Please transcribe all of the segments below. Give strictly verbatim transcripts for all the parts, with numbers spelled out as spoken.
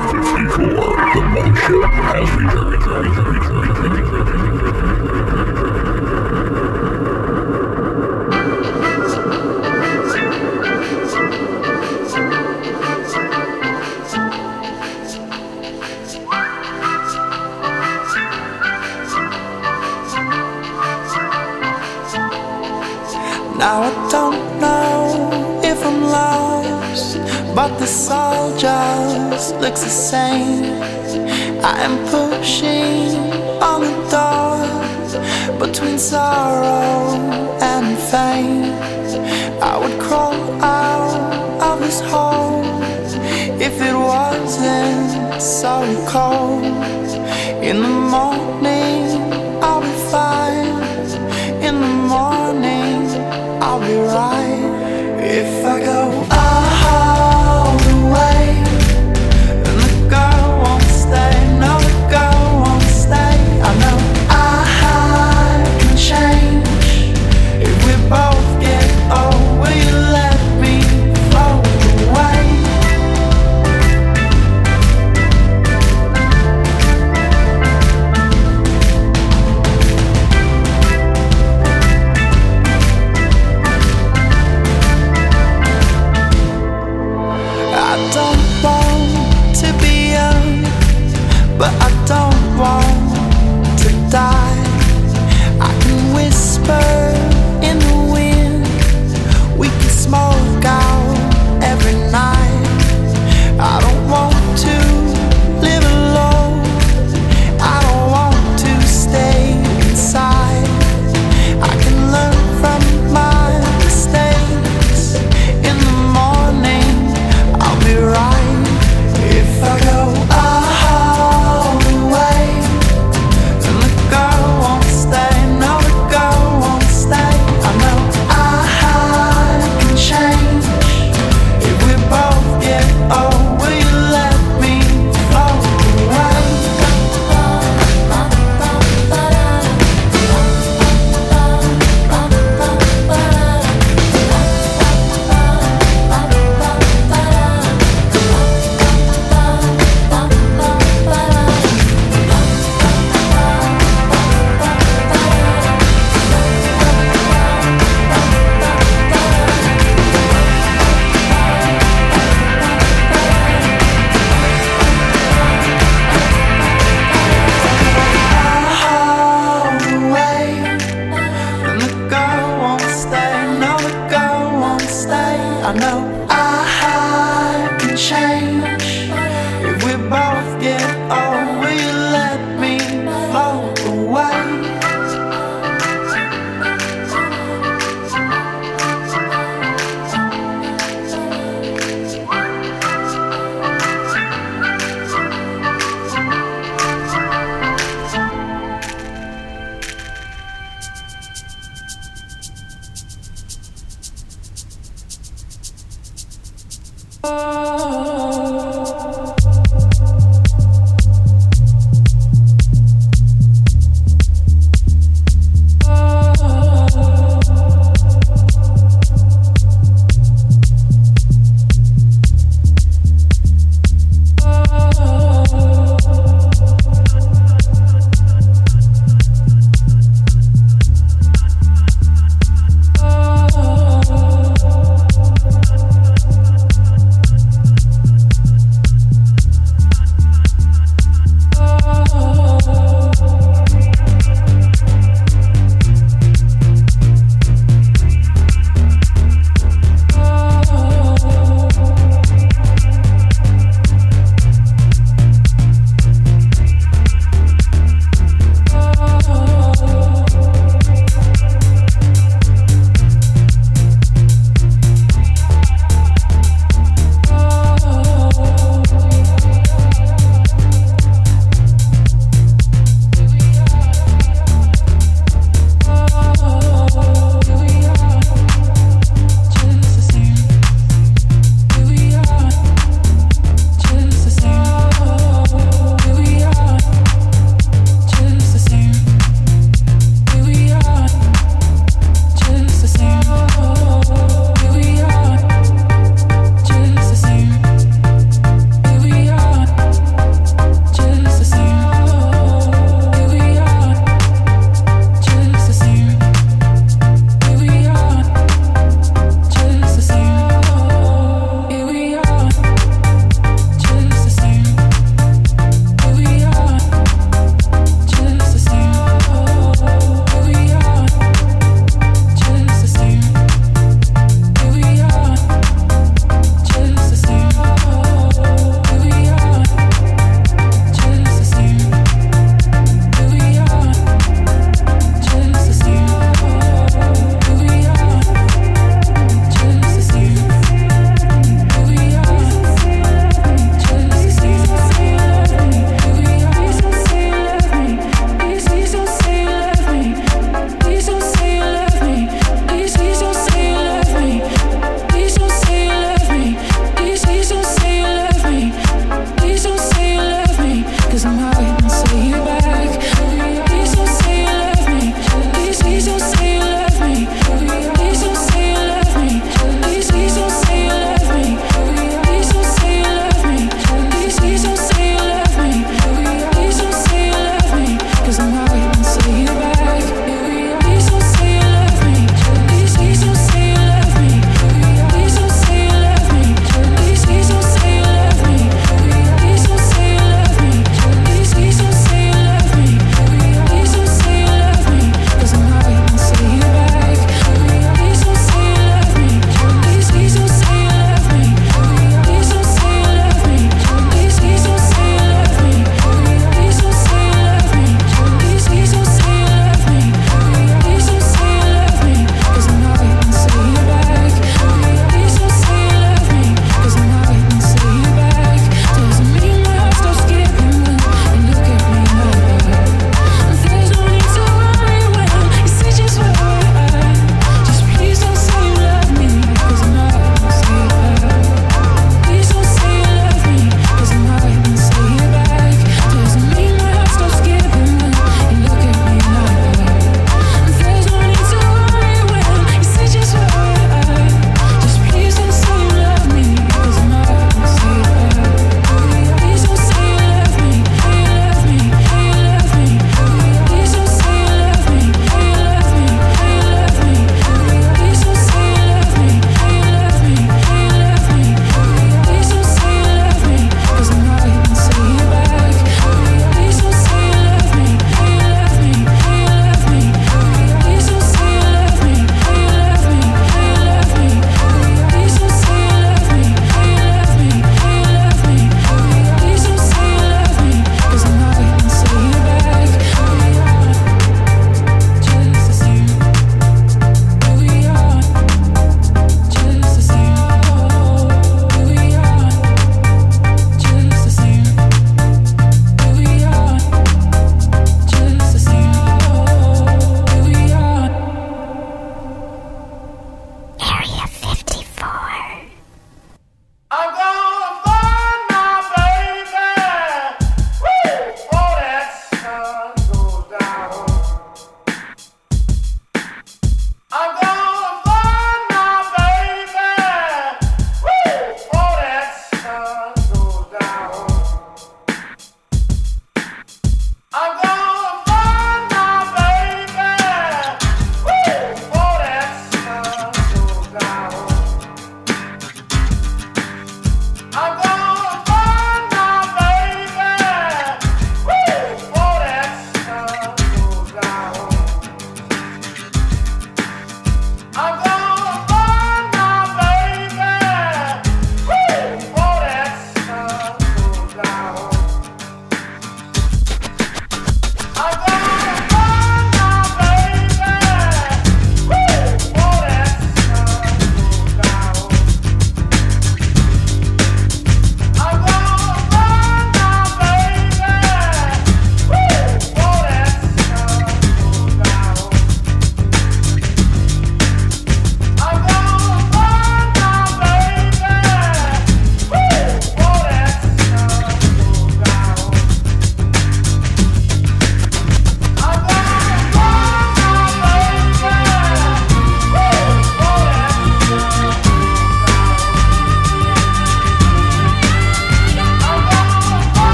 Now I don't know if I'm lost, but this all just looks the same. I am pushing on the door between sorrow and fame. I would crawl out of this hole if it wasn't so cold. In the morning I'll be fine. In the morning I'll be right. If I go all the way, and the girl won't stay, no, the girl won't stay. I know I can change if we both get old. Will you let me float away? I don't want to be young, but I don't want to die. I can whisper in the wind, we can smoke out every night. I don't want to live alone, I don't want to stay inside. I can learn from my mistakes. In the morning I'll be right. If I go all the way, and the girl won't stay, no, the girl won't stay. I know I can change if we both get old. Will you let me float away? All the way, and the girl won't stay, no, the girl won't stay. I know I can change if we both get old. Will you let me float away?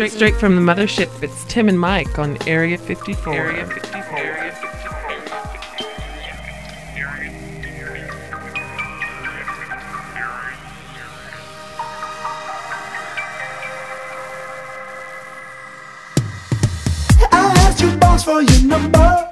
straight, straight from the mothership. It's Tim and Mike on Area fifty-four. Area fifty-four. Area fifty-four. I asked your boss for your number.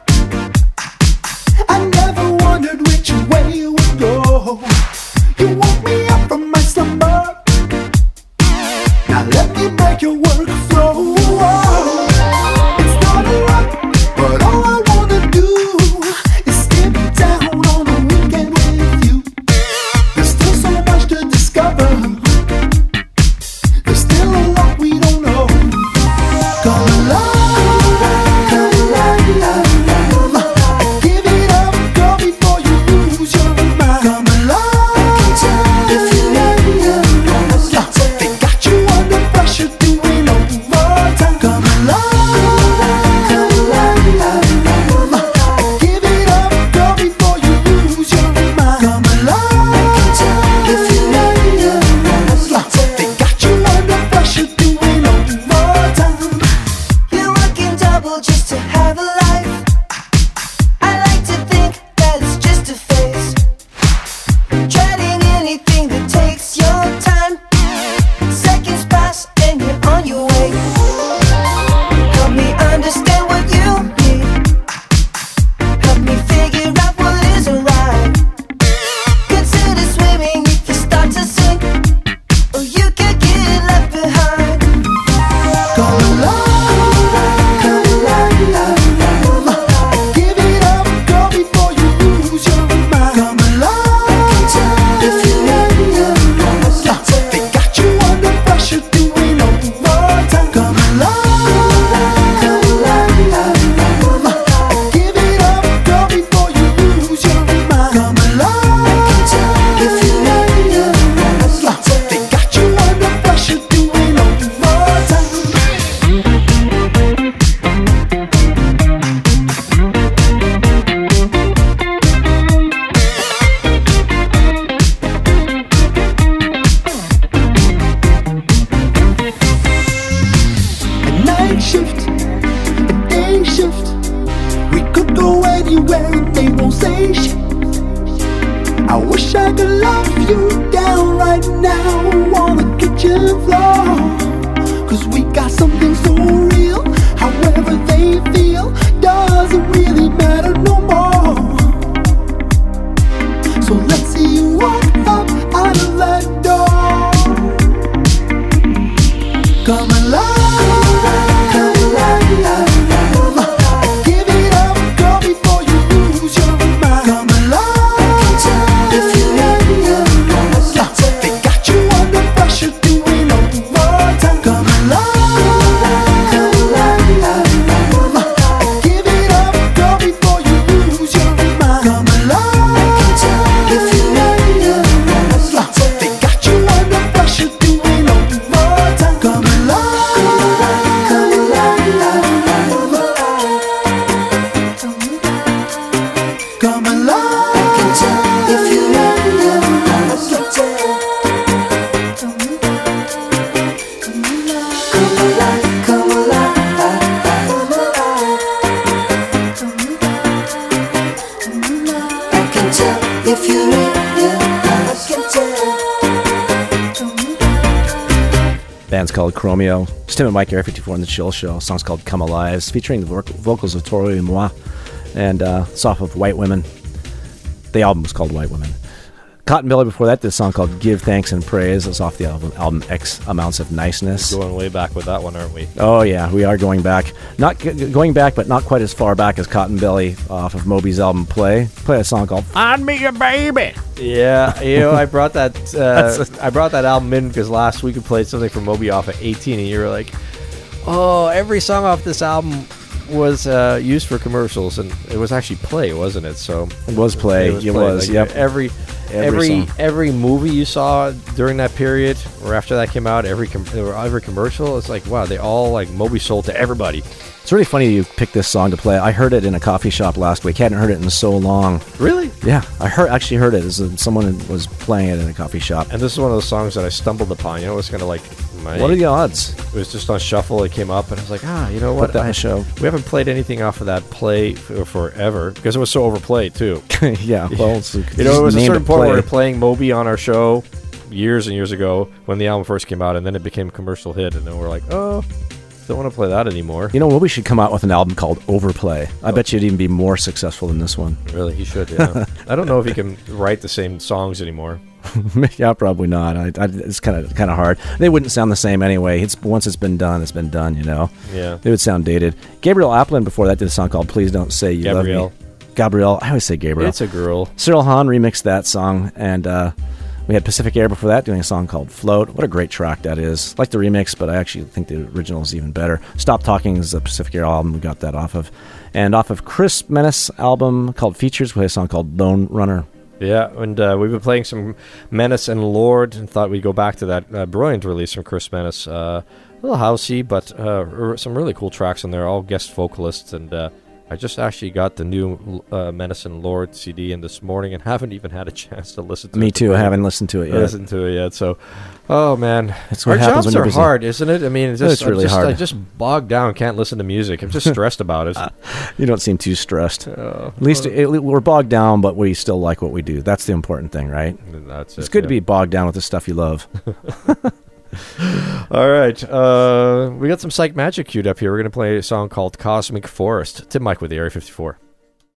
I never wondered which way you would go. You woke me up from my slumber. Now let me make your work flow. It's not a lot, but all I wanna do is skip down on the weekend with you. There's still so much to discover. There's still a lot we don't know. Come alive, come alive. Give it up, girl, before you lose your mind. Come alive, if you let me up. They got you under pressure doing overtime. Come alive, come alive. Give it up, girl, before you lose your mind. Come alive, if you let me up. They got you under pressure doing overtime. You're working double just to have a life. I like to think that it's just a phase. Dreading anything that takes your time. Seconds pass and you're on your way. Help me understand what you need. Help me figure out what isn't right. Consider swimming if you start to sink, or you could get left behind. Come alive, come alive. Give it up, girl, before you lose your mind. Come alive, if you let me up. They got you under pressure doing overtime. Come alive, come alive. Give it up, girl, before you lose your mind. Come alive, if you let me up. They got you under pressure doing overtime. A night shift, a day shift. We could go anywhere and they won't say shit. I wish I could love you down right now on the kitchen floor. Cause we got something so real. However they feel doesn't really matter no more. So let's see you walk up out of that door. Come alive, come alive. Give it up, girl, before you lose your mind. Come alive, if you let me up. They got you under pressure doing overtime. Come alive, come alive. Give it up, girl, before you lose your mind. Come alive, if you let me up. They got you under pressure doing overtime. Come alive, come alive. Come alive, if you let me up. Come alive, come alive. I can tell if you let me up. I can tell. Band's called Chromeo. It's Tim and Mike, Area fifty-four on the Chill Show. The song's called Come Alive. It's featuring the voc- vocals of Tori and Moi. And uh, it's off of White Women. The album was called White Women. Cotton Belly before that did a song called Give Thanks and Praise. It's off the album, album X Amounts of Niceness. Going way back with that one, aren't we? Oh yeah, we are going back. Not g- going back, but not quite as far back as Cotton Belly off of Moby's album Play. Play a song called Find Me a Baby. Yeah, you know, I brought that uh, I brought that album in because last week we played something from Moby off at eighteen, and you were like, "Oh, every song off this album was uh, used for commercials," and it was actually Play, wasn't it? So It was Play. It was, it was like, yep. Every Every every song. every movie you saw during that period or after that came out, every com- or every commercial, it's like, wow, they all like Moby sold to everybody. It's really funny you picked this song to play. I heard it in a coffee shop last week. Hadn't heard it in so long. Really? Yeah, I heard actually heard it as someone was playing it in a coffee shop. And this is one of those songs that I stumbled upon. You know, it's kind of like album. I, What are the odds? It was just on shuffle. It came up, and I was like, ah, you know Put what? that on I, the show. we haven't played anything off of that play for forever because it was so overplayed too. yeah, well, it's, You know, it was a named certain point play. where we were playing Moby on our show years and years ago when the album first came out, and then it became a commercial hit, and then we're like, oh, don't want to play that anymore. You know what? We should come out with an album called Overplay. I bet you'd even be more successful than this one. Really, he should. Yeah. I don't know if he can write the same songs anymore. yeah, probably not. I, I, it's kind of kind of hard. They wouldn't sound the same anyway. It's once it's been done, it's been done. You know. Yeah. They would sound dated. Gabriel Applin before that did a song called "Please Don't Say You Gabrielle. Love Me." Gabrielle. I always say Gabriel. It's a girl. Cyril Hahn remixed that song, and uh, we had Pacific Air before that doing a song called "Float." What a great track that is. I like the remix, but I actually think the original is even better. "Stop Talking" is a Pacific Air album we got that off of, and off of Chris Menace album called "Features," we had a song called "Lone Runner." Yeah, and uh, we've been playing some Menace and Lord, and thought we'd go back to that uh, brilliant release from Chris Menace. Uh, a little housey, but uh, r- some really cool tracks on there, all guest vocalists, and uh, I just actually got the new uh, Menace and Lord C D in this morning and haven't even had a chance to listen to Me it. too. I haven't listened to it yet. Listened to it yet, so oh man, That's what our happens jobs when you're are busy. hard, isn't it? I mean, it's, just, It's really I just, hard. I just bogged down, can't listen to music. I'm just stressed about it. You don't seem too stressed. Uh, At least it, we're bogged down, but we still like what we do. That's the important thing, right? That's It's it, good to yeah. be bogged down with the stuff you love. All right, uh, we got some Psych Magic queued up here. We're going to play a song called Cosmic Forest. Tim Mike with the Area fifty-four.